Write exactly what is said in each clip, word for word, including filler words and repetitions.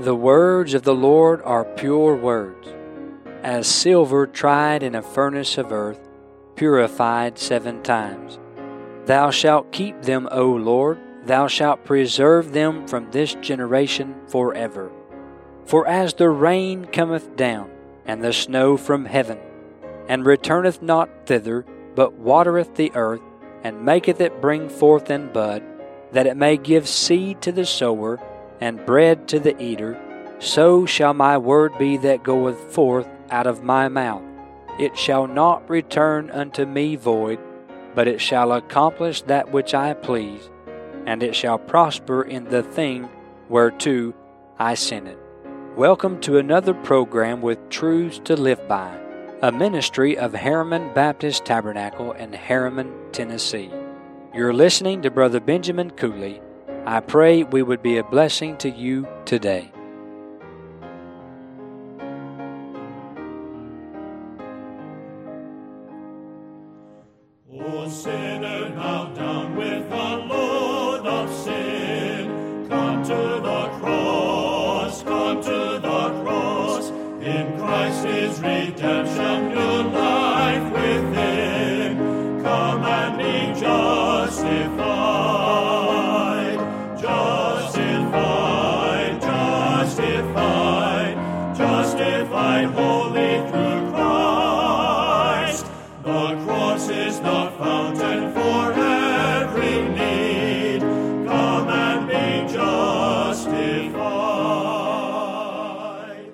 The words of the Lord are pure words, as silver tried in a furnace of earth, purified seven times. Thou shalt keep them, O Lord, thou shalt preserve them from this generation forever. For as the rain cometh down, and the snow from heaven, and returneth not thither, but watereth the earth, and maketh it bring forth and bud, that it may give seed to the sower, and bread to the eater, so shall my word be that goeth forth out of my mouth. It shall not return unto me void, but it shall accomplish that which I please, and it shall prosper in the thing whereto I sent it. Welcome to another program with Truths to Live By, a ministry of Harriman Baptist Tabernacle in Harriman, Tennessee. You're listening to Brother Benjamin Cooley. I pray we would be a blessing to you today. O sinner, now down with the load of sin, come to the cross, come to the cross. In Christ is redemption, new life within. Come and be justified, justified, justified, justified wholly through Christ. The cross is the fountain for every need. Come and be justified.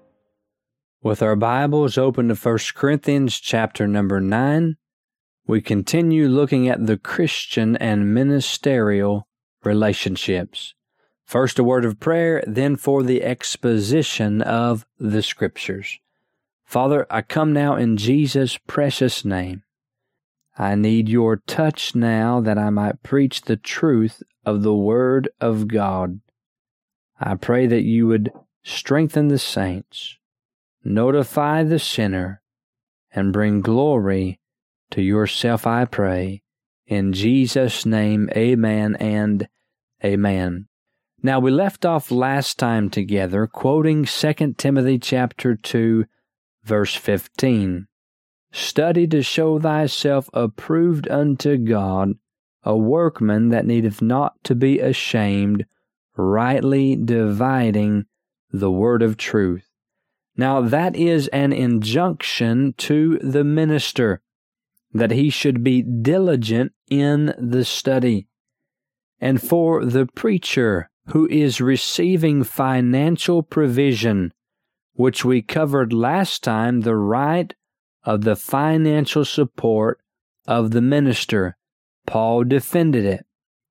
With our Bibles open to First Corinthians chapter number nine, we continue looking at the Christian and ministerial relationships. First a word of prayer, then for the exposition of the Scriptures. Father, I come now in Jesus' precious name. I need your touch now that I might preach the truth of the Word of God. I pray that you would strengthen the saints, notify the sinner, and bring glory to yourself, I pray. In Jesus' name, amen and amen. Now, we left off last time together quoting Second Timothy chapter two, verse fifteen. Study to show thyself approved unto God, a workman that needeth not to be ashamed, rightly dividing the word of truth. Now that is an injunction to the minister, that he should be diligent in the study. And for the preacher who is receiving financial provision, which we covered last time, the right of the financial support of the minister. Paul defended it.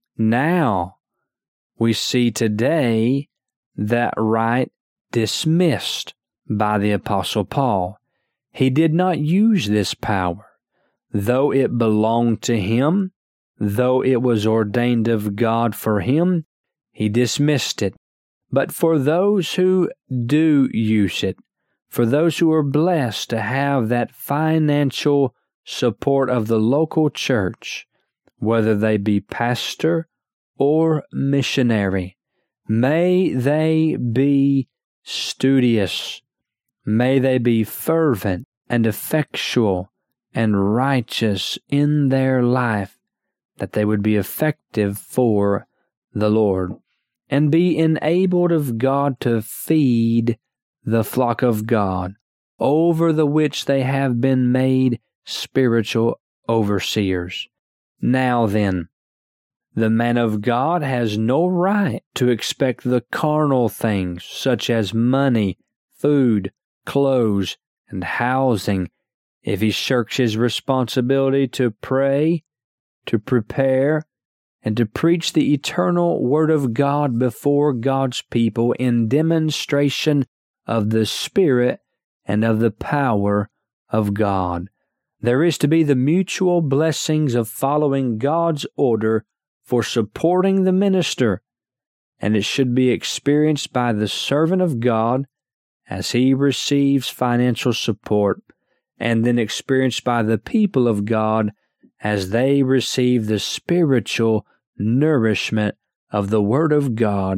Now, we see today that right dismissed by the Apostle Paul. He did not use this power, though it belonged to him, though it was ordained of God for him, he dismissed it. But for those who do use it, for those who are blessed to have that financial support of the local church, whether they be pastor or missionary, may they be studious, may they be fervent and effectual and righteous in their life, that they would be effective for the Lord, and be enabled of God to feed the flock of God, over the which they have been made spiritual overseers. Now then, the man of God has no right to expect the carnal things, such as money, food, clothes, and housing, if he shirks his responsibility to pray, to prepare, and to preach the eternal Word of God before God's people in demonstration of the Spirit and of the power of God. There is to be the mutual blessings of following God's order for supporting the minister, and it should be experienced by the servant of God as he receives financial support, and then experienced by the people of God as they receive the spiritual nourishment of the Word of God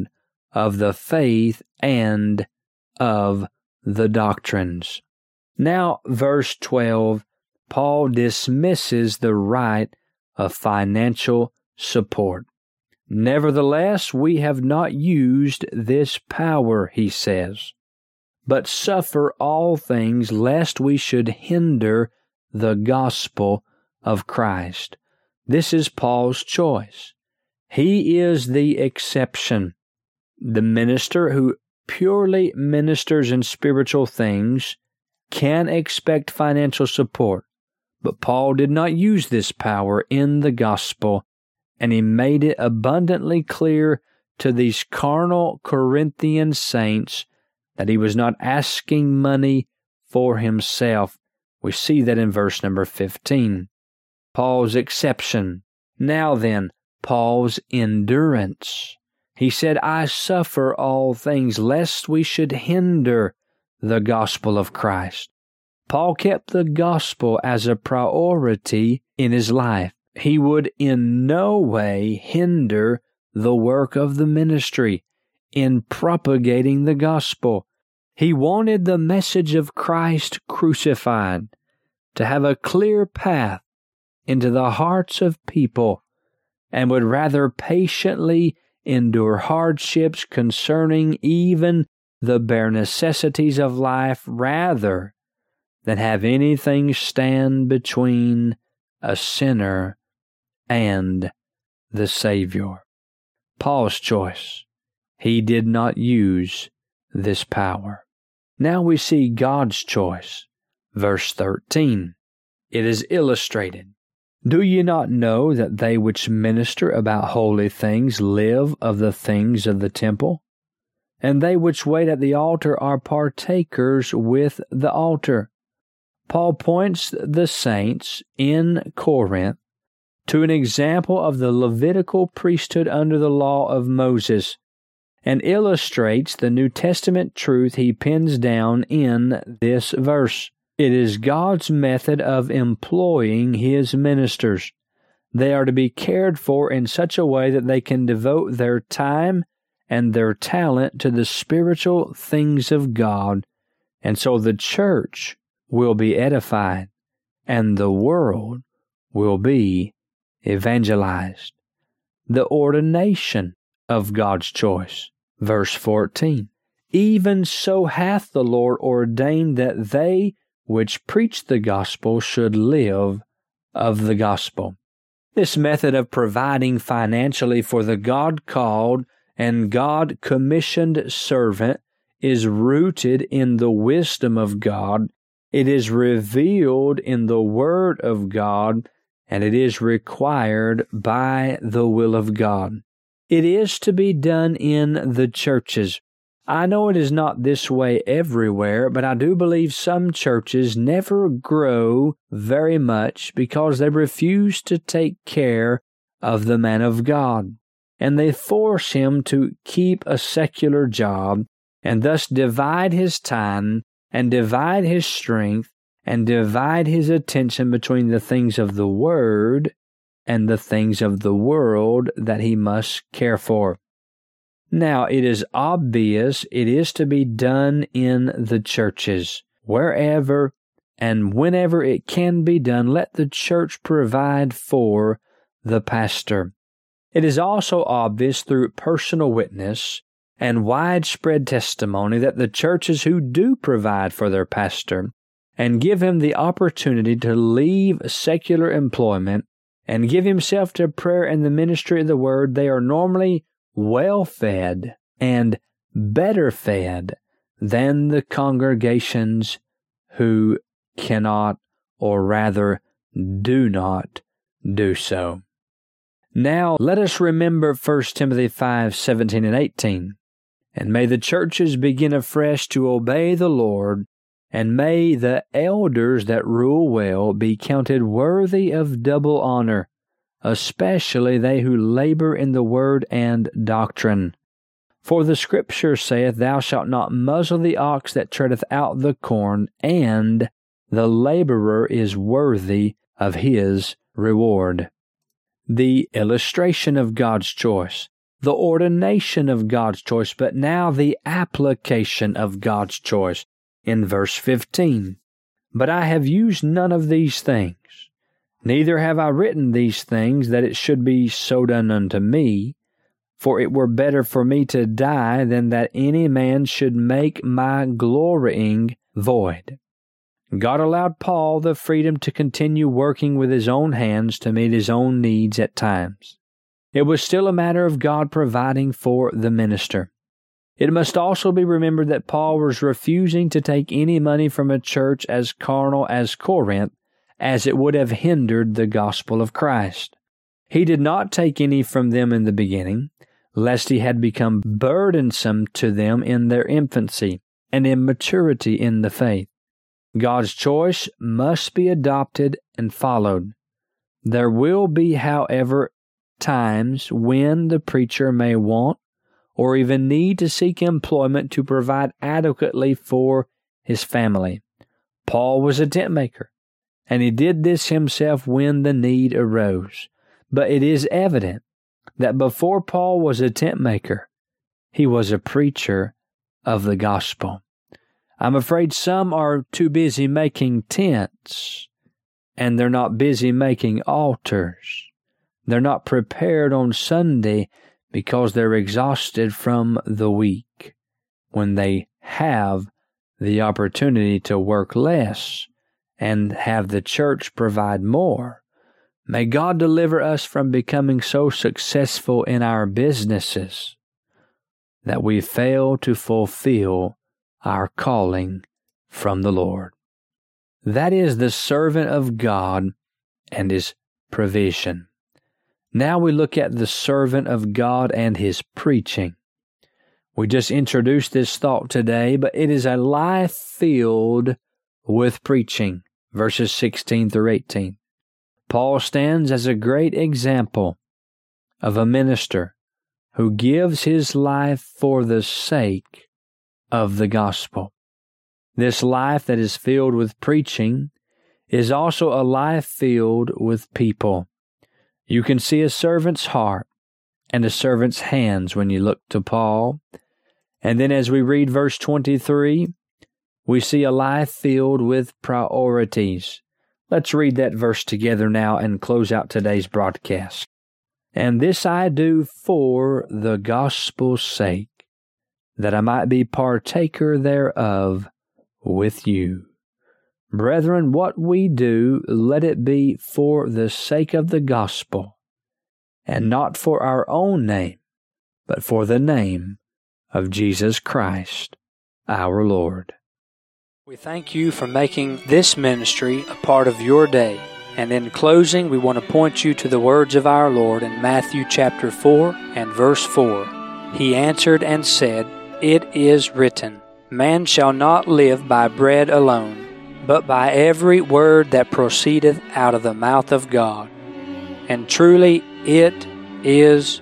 of the faith and of the doctrines. Now, verse twelve, Paul dismisses the right of financial support. Nevertheless, we have not used this power, he says, but suffer all things lest we should hinder the gospel of Christ. This is Paul's choice. He is the exception. The minister who purely ministers in spiritual things can expect financial support, but Paul did not use this power in the gospel, and he made it abundantly clear to these carnal Corinthian saints that he was not asking money for himself. We see that in verse number fifteen. Paul's exception. Now then, Paul's endurance. He said, I suffer all things lest we should hinder the gospel of Christ. Paul kept the gospel as a priority in his life. He would in no way hinder the work of the ministry in propagating the gospel. He wanted the message of Christ crucified to have a clear path into the hearts of people, and would rather patiently endure hardships concerning even the bare necessities of life rather than have anything stand between a sinner and the Savior. Paul's choice. He did not use this power. Now we see God's choice. Verse thirteen. It is illustrated. Do ye not know that they which minister about holy things live of the things of the temple? And they which wait at the altar are partakers with the altar. Paul points the saints in Corinth to an example of the Levitical priesthood under the law of Moses, and illustrates the New Testament truth he pins down in this verse. It is God's method of employing His ministers. They are to be cared for in such a way that they can devote their time and their talent to the spiritual things of God, and so the church will be edified, and the world will be evangelized. The ordination of God's choice. Verse fourteen. Even so hath the Lord ordained that they which preach the gospel should live of the gospel. This method of providing financially for the God-called and God-commissioned servant is rooted in the wisdom of God. It is revealed in the Word of God, and it is required by the will of God. It is to be done in the churches. I know it is not this way everywhere, but I do believe some churches never grow very much because they refuse to take care of the man of God, and they force him to keep a secular job, and thus divide his time, and divide his strength, and divide his attention between the things of the Word and the things of the world that he must care for. Now, it is obvious it is to be done in the churches. Wherever and whenever it can be done, let the church provide for the pastor. It is also obvious through personal witness and widespread testimony that the churches who do provide for their pastor and give him the opportunity to leave secular employment and give himself to prayer and the ministry of the Word, they are normally well-fed and better fed than the congregations who cannot, or rather do not, do so. Now let us remember First Timothy five seventeen and eighteen. And may the churches begin afresh to obey the Lord, and may the elders that rule well be counted worthy of double honor, especially they who labor in the word and doctrine. For the Scripture saith, Thou shalt not muzzle the ox that treadeth out the corn, and the laborer is worthy of his reward. The illustration of God's choice. the ordination of God's choice, but now the application of God's choice in verse fifteen. But I have used none of these things, neither have I written these things that it should be so done unto me, for it were better for me to die than that any man should make my glorying void. God allowed Paul the freedom to continue working with his own hands to meet his own needs at times. It was still a matter of God providing for the minister. It must also be remembered that Paul was refusing to take any money from a church as carnal as Corinth, as it would have hindered the gospel of Christ. He did not take any from them in the beginning, lest he had become burdensome to them in their infancy and immaturity in the faith. God's choice must be adopted and followed. There will be, however, times when the preacher may want or even need to seek employment to provide adequately for his family. Paul was a tent maker, and he did this himself when the need arose. But it is evident that before Paul was a tent maker, he was a preacher of the gospel. I'm afraid some are too busy making tents, and they're not busy making altars. They're not prepared on Sunday because they're exhausted from the week, when they have the opportunity to work less and have the church provide more. May God deliver us from becoming so successful in our businesses that we fail to fulfill our calling from the Lord. That is the servant of God and his provision. Now we look at the servant of God and his preaching. We just introduced this thought today, but it is a life filled with preaching, verses sixteen through eighteen. Paul stands as a great example of a minister who gives his life for the sake of the gospel. This life that is filled with preaching is also a life filled with people. You can see a servant's heart and a servant's hands when you look to Paul. And then as we read verse twenty-three, we see a life filled with priorities. Let's read that verse together now and close out today's broadcast. And this I do for the gospel's sake, that I might be partaker thereof with you. Brethren, what we do, let it be for the sake of the gospel, and not for our own name, but for the name of Jesus Christ, our Lord. We thank you for making this ministry a part of your day. And in closing, we want to point you to the words of our Lord in Matthew chapter four and verse four. He answered and said, It is written, Man shall not live by bread alone, but by every word that proceedeth out of the mouth of God. And truly it is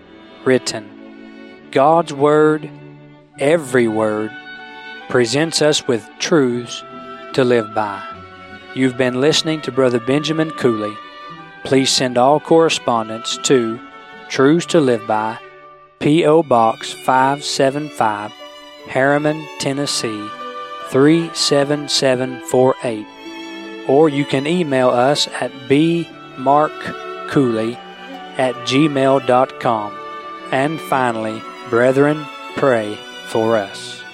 written. God's word, every word, presents us with truths to live by. You've been listening to Brother Benjamin Cooley. Please send all correspondence to Truths to Live By, P O Box five seven five, Harriman, Tennessee three seven seven four eight. Or you can email us at b mark cooley at gmail dot com. And finally, brethren, pray for us.